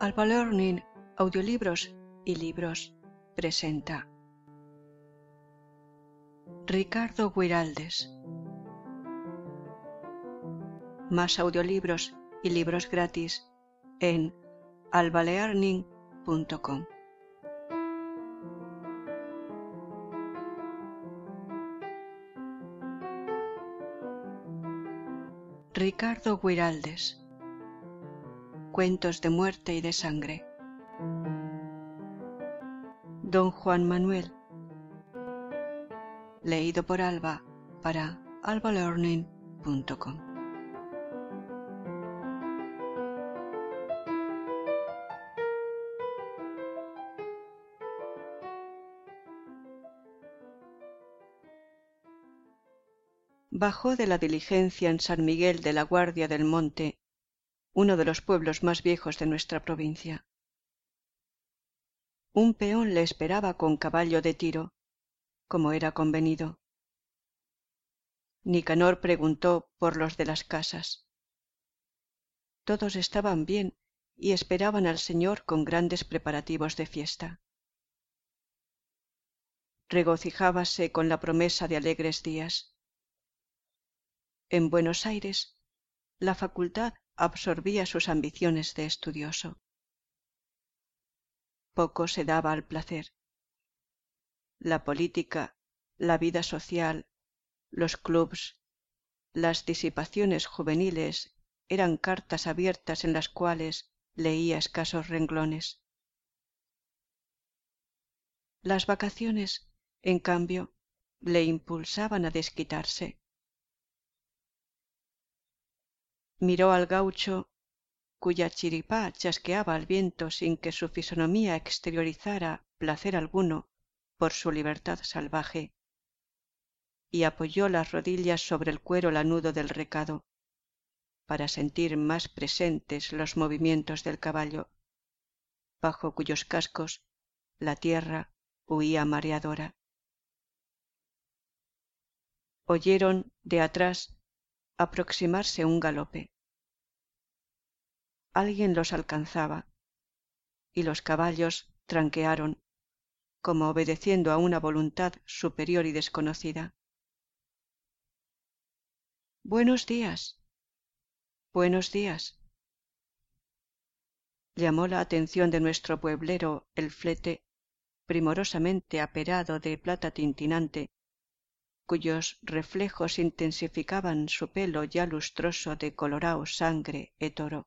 Alba Learning, audiolibros y libros, presenta Ricardo Guiraldes. Más audiolibros y libros gratis en albalearning.com. Ricardo Guiraldes. Cuentos de muerte y de sangre. Don Juan Manuel. Leído por Alba para albalearning.com. Bajó de la diligencia en San Miguel de la Guardia del Monte, uno de los pueblos más viejos de nuestra provincia. Un peón le esperaba con caballo de tiro, como era convenido. Nicanor preguntó por los de las casas. Todos estaban bien y esperaban al señor con grandes preparativos de fiesta. Regocijábase con la promesa de alegres días. En Buenos Aires, la facultad absorbía sus ambiciones de estudioso. Poco se daba al placer. La política, la vida social, los clubs, las disipaciones juveniles eran cartas abiertas en las cuales leía escasos renglones. Las vacaciones, en cambio, le impulsaban a desquitarse. Miró al gaucho, cuya chiripá chasqueaba al viento sin que su fisonomía exteriorizara placer alguno por su libertad salvaje, y apoyó las rodillas sobre el cuero lanudo del recado, para sentir más presentes los movimientos del caballo, bajo cuyos cascos la tierra huía mareadora. Oyeron de atrás aproximarse un galope. Alguien los alcanzaba, y los caballos tranquearon, como obedeciendo a una voluntad superior y desconocida. «Buenos días, buenos días», llamó la atención de nuestro pueblero el flete, primorosamente aperado de plata tintinante, cuyos reflejos intensificaban su pelo ya lustroso de colorao sangre e toro.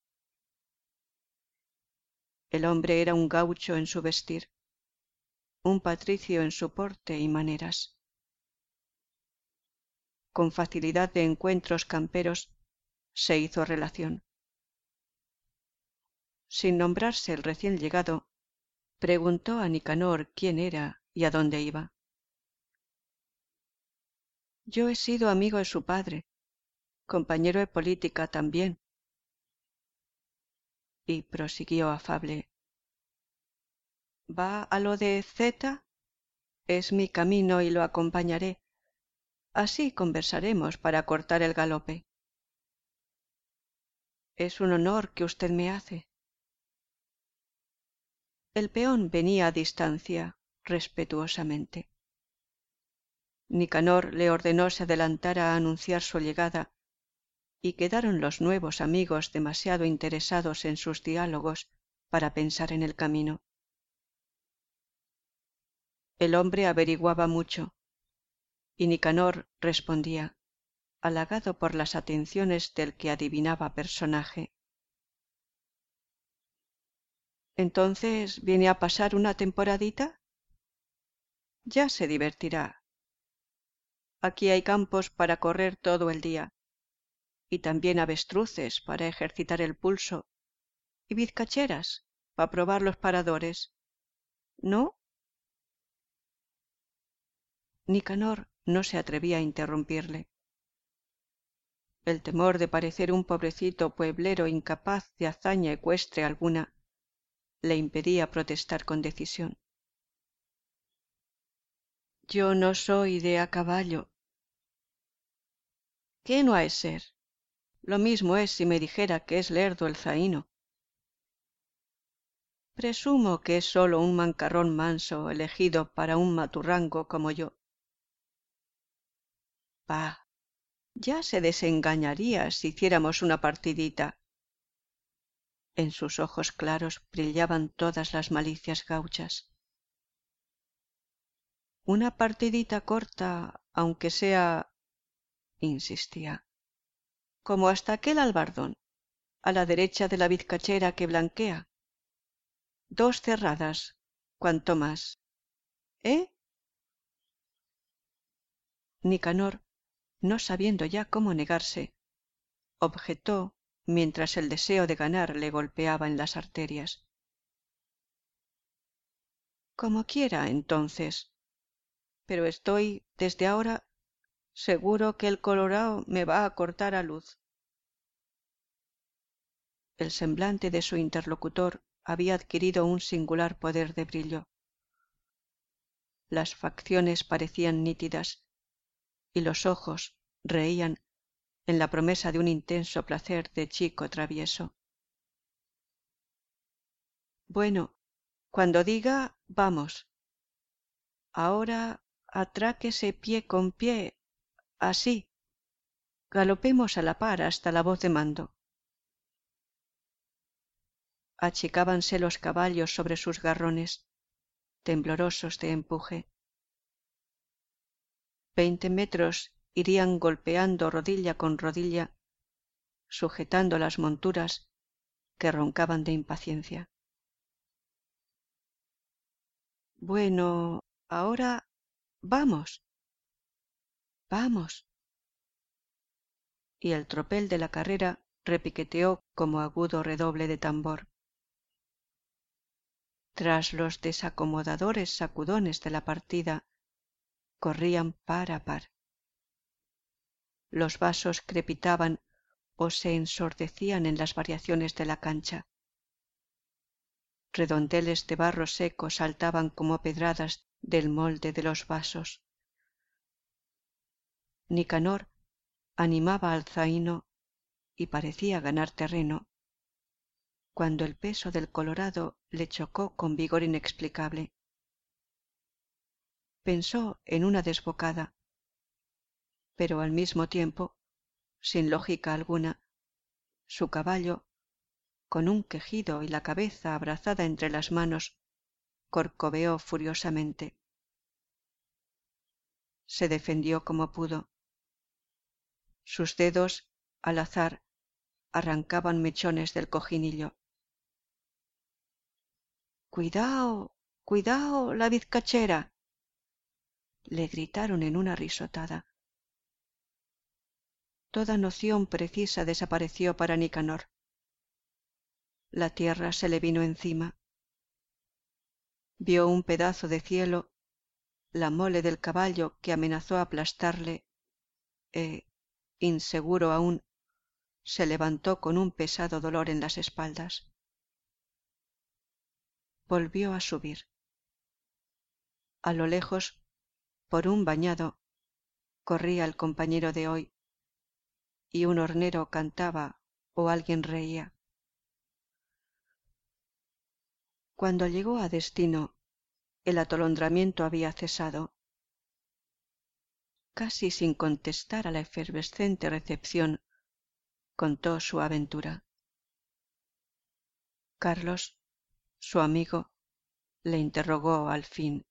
El hombre era un gaucho en su vestir, un patricio en su porte y maneras. Con facilidad de encuentros camperos se hizo relación. Sin nombrarse el recién llegado, preguntó a Nicanor quién era y a dónde iba. «Yo he sido amigo de su padre, compañero de política también», y prosiguió afable. «¿Va a lo de Z? Es mi camino y lo acompañaré. Así conversaremos para cortar el galope». «Es un honor que usted me hace». El peón venía a distancia, respetuosamente. Nicanor le ordenó se adelantara a anunciar su llegada, y quedaron los nuevos amigos demasiado interesados en sus diálogos para pensar en el camino. El hombre averiguaba mucho, y Nicanor respondía, halagado por las atenciones del que adivinaba personaje. «¿Entonces viene a pasar una temporadita? Ya se divertirá. Aquí hay campos para correr todo el día, y también avestruces para ejercitar el pulso, y vizcacheras para probar los paradores. ¿No?» Nicanor no se atrevía a interrumpirle. El temor de parecer un pobrecito pueblero incapaz de hazaña ecuestre alguna le impedía protestar con decisión. «Yo no soy de a caballo». «¿Qué no ha de ser? Lo mismo es si me dijera que es lerdo el zaíno». Presumo que es solo un mancarrón manso elegido para un maturrango como yo. Bah, ya se desengañaría si hiciéramos una partidita. En sus ojos claros brillaban todas las malicias gauchas. Una partidita corta, aunque sea, insistía, como hasta aquel albardón, a la derecha de la vizcachera que blanquea. 2 cerradas, cuanto más. ¿Eh? Nicanor, no sabiendo ya cómo negarse, objetó mientras el deseo de ganar le golpeaba en las arterias. Como quiera, entonces. Pero estoy, desde ahora, seguro que el colorao me va a cortar a luz. El semblante de su interlocutor había adquirido un singular poder de brillo. Las facciones parecían nítidas y los ojos reían en la promesa de un intenso placer de chico travieso. Bueno, cuando diga, vamos. Ahora atráquese pie con pie, así. Galopemos a la par hasta la voz de mando. Achicábanse los caballos sobre sus garrones, temblorosos de empuje. 20 metros irían golpeando rodilla con rodilla, sujetando las monturas que roncaban de impaciencia. Bueno, ahora vamos. Vamos. Y el tropel de la carrera repiqueteó como agudo redoble de tambor. Tras los desacomodadores sacudones de la partida, corrían par a par. Los vasos crepitaban o se ensordecían en las variaciones de la cancha. Redondeles de barro seco saltaban como pedradas del molde de los vasos. Nicanor animaba al zaino y parecía ganar terreno, cuando el peso del colorado le chocó con vigor inexplicable. Pensó en una desbocada, pero al mismo tiempo, sin lógica alguna, su caballo, con un quejido y la cabeza abrazada entre las manos, corcoveó furiosamente. Se defendió como pudo. Sus dedos, al azar, arrancaban mechones del cojinillo. —¡Cuidao! ¡Cuidao, la vizcachera! —le gritaron en una risotada. Toda noción precisa desapareció para Nicanor. La tierra se le vino encima. Vio un pedazo de cielo, la mole del caballo que amenazó aplastarle, inseguro aún, se levantó con un pesado dolor en las espaldas. Volvió a subir. A lo lejos, por un bañado, corría el compañero de hoy, y un hornero cantaba o alguien reía. Cuando llegó a destino, el atolondramiento había cesado. Casi sin contestar a la efervescente recepción, contó su aventura. Carlos, su amigo, le interrogó al fin.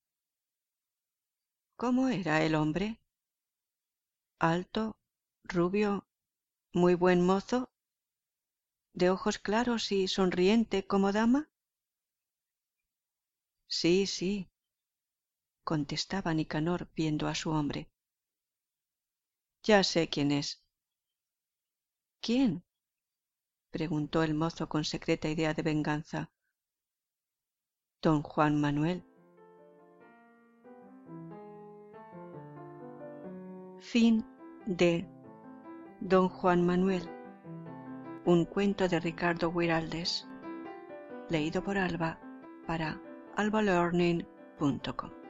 ¿Cómo era el hombre? ¿Alto, rubio, muy buen mozo, de ojos claros y sonriente como dama? Sí, sí, contestaba Nicanor viendo a su hombre. Ya sé quién es. ¿Quién? Preguntó el mozo con secreta idea de venganza. Don Juan Manuel. Fin de Don Juan Manuel, un cuento de Ricardo Guiraldes, leído por Alba para albalearning.com.